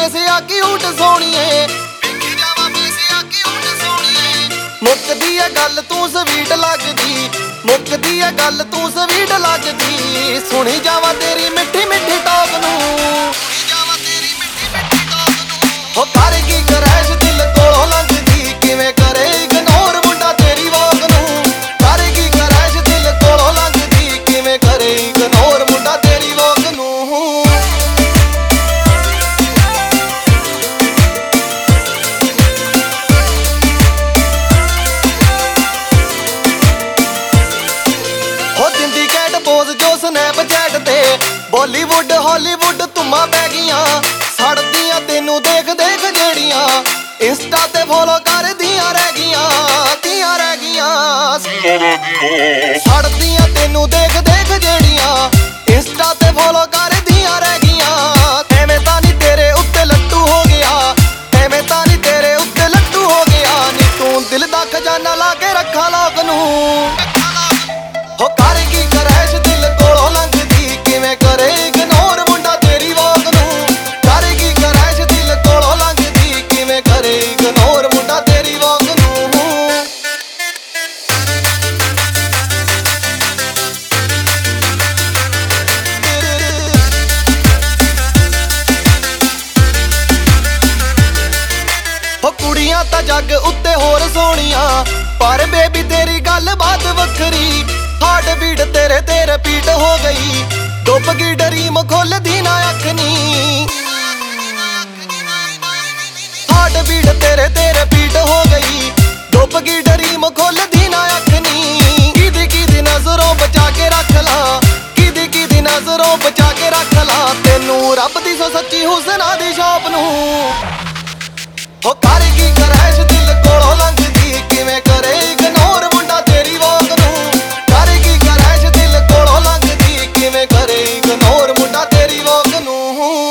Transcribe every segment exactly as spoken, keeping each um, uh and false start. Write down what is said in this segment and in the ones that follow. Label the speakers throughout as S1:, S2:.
S1: ਫੇਸਿਆ cute ਸੋਹਣੀਏ, ਵੇਖੀ ਜਾਵਾ ਫੇਸਿਆ cute ਸੋਹਣੀਏ। ਮੁੱਕਦੀ ਏ ਗੱਲ ਤੂੰ ਸਵੀਟ ਲੱਗਦੀ, ਮੁੱਕਦੀ ਏ ਗੱਲ ਤੂੰ ਸਵੀਟ ਲੱਗਦੀ। ਸੁਣੀ ਜਾਵਾ ਤੇਰੀ ਮਿੱਠੀ ਮਿੱਠੀ ਟਾਕ ਨੂੰ, ਸੁਣੀ ਜਾਵਾ ਤੇਰੀ ਮਿੱਠੀ ਮਿੱਠੀ ਟਾਕ ਨੂੰ। ਹੋ ਕਰ ਕੀ ਕਰੈਸ਼ ਦਿਲ ਕੋਲੋਂ ਲੰਘਦੀ, ਕਿਵੇਂ ਕਰੇ ਇਗਨੋਰ ਮੁੰਡਾ ਤੇਰੀ ਵਾਕ ਨੂੰ। ਕਰ ਕੀ ਕਰੈਸ਼ ਦਿਲ ਕੋਲੋਂ ਲੰਘਦੀ, ਕਿਵੇਂ ਕਰੇ ਇਗਨੋਰ ਮੁੰਡਾ ਤੇਰੀ ਵਾਕ ਨੂੰ। ਪੋਜ਼ ਜੋ ਸਨੈਪਚੈਟ ਤੇ ਬਾਲੀਵੁੱਡ ਹਾਲੀਵੁੱਡ ਧੁੰਮਾਂ ਪੈ ਗਈਆਂ, ਸੜਦੀਆਂ ਤੈਨੂੰ ਦੇਖ ਦੇਖ ਜਿਹੜੀਆਂ ਇੰਸਟਾ ਤੇ ਫੋਲੋ ਕਰਦੀਆਂ ਰਹਿ ਗਈਆਂ, ਦੀਆਂ ਰਹਿ ਗਈਆਂ। ਸੜਦੀਆਂ ਤੈਨੂੰ ਦੇਖ ਦੇਖ ਜਿਹੜੀਆਂ ਇੰਸਟਾ ਤੇ ਫੋਲੋ ਕਰਦੀਆਂ ਰਹਿ ਗਈਆਂ। ਐਵੇਂ ਤਾਂ ਨਹੀਂ ਤੇਰੇ ਉੱਤੇ ਲੱਟੂ ਹੋ ਗਿਆ, ਐਵੇਂ ਤਾਂ ਨਹੀਂ ਤੇਰੇ ਉੱਤੇ ਲੱਟੂ ਹੋ ਗਿਆ। ਨੀ ਤੂੰ ਦਿਲ ਦਾ ਖਜ਼ਾਨਾ ਲਾ ਕੇ ਰੱਖਾ ਲੋਕ ਨੂੰ। ਹੋ ਕਰ ਕੀ ਕਰੈਸ਼ ਦਿਲ ਕੋਲੋਂ ਲੰਘਦੀ, ਕਿਵੇਂ ਕਰੇ ਇਗਨੋਰ ਮੁੰਡਾ ਤੇਰੀ ਵਾਕ ਨੂੰ। ਕਰ ਕੀ ਕਰੈਸ਼ ਦਿਲ ਕੋਲੋਂ ਲੰਘਦੀ, ਕਿਵੇਂ ਕਰੇ ਇਗਨੋਰ ਮੁੰਡਾ ਤੇਰੀ ਵਾਕ ਨੂੰ। ਹੋ ਕੁੜੀਆਂ ਤਾਂ ਜੱਗ ਉੱਤੇ ਹੋਰ ਸੋਹਣੀਆਂ, ਪਰ ਬੇਬੀ ਤੇਰੀ ਗੱਲ ਬਾਤ ਵੱਖਰੀ। ਹਾਰਟ ਬੀਟ ਤੇਰੇ ਤੇ ਰਿਪੀਟ ਹੋ ਗਈ, ਡੁੱਬ ਗਈ ਡਰੀਮ ਖੁੱਲਦੀ ਨਾ ਅੱਖ ਨੀ। ਹਾਰਟ ਬੀਟ ਤੇਰੇ ਤੇ ਰਿਪੀਟ ਹੋ ਗਈ, ਡੁੱਬ ਗਈ ਡਰੀਮ ਖੁੱਲਦੀ ਨਾ ਅੱਖ ਨੀ। ਕਿਦੀ ਕਿਦੀ ਨਜ਼ਰੋਂ ਬਚਾ ਕੇ ਰੱਖ ਲਾ, ਕਿਦੀ ਕਿਦੀ ਨਜ਼ਰੋਂ ਬਚਾ ਕੇ ਰੱਖ ਲਾ, ਤੈਨੂੰ ਰੱਬ ਦੀ ਸੋ ਸੱਚੀ ਹੁਸਨਾ ਦੀ ਸ਼ੌਪ ਨੂੰ। ਹੋ ਕਰ ਕੀ ਕਰੈਸ਼ ਦਿਲ ਕੋਲੋਂ ਲੰਘਦੀ, ਕਿਵੇਂ ਕਰੇ ਇਗਨੋਰ ਮੁੰਡਾ ਤੇਰੀ ਵਾਕ ਨੂੰ। ਕਰ ਕੀ ਕਰੈਸ਼ ਦਿਲ ਕੋਲੋਂ ਲੰਘਦੀ, ਕਿਵੇਂ ਕਰੇ ਇਗਨੋਰ ਮੁੰਡਾ ਤੇਰੀ ਵਾਕ ਨੂੰ।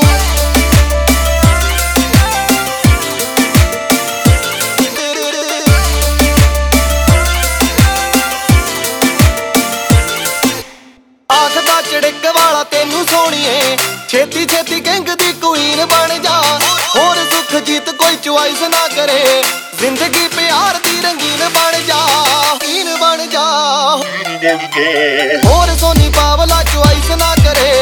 S1: ਆਖਦਾ ਚੜਕ ਵਾਲਾ ਤੈਨੂੰ ਸੋਹਣੀਏ, ਛੇਤੀ ਛੇਤੀ ਕਿੰਗ ਦੀ ਕੁਈਨ ਬਣ ਜਾ। ਹੋਰ ਸੁਖਜੀਤ ਕੋਈ ਚੁਆਇਸ ਨਾ ਕਰੇ, ਜ਼ਿੰਦਗੀ ਪਿਆਰ ਦੀ ਰੰਗੀਨ ਬਣ ਜਾ, ਰੰਗੀਨ ਬਣ ਜਾ। ਹੋਰ ਸੋਨੀ ਬਾਵਲਾ ਚੁਆਇਸ ਨਾ ਕਰੇ,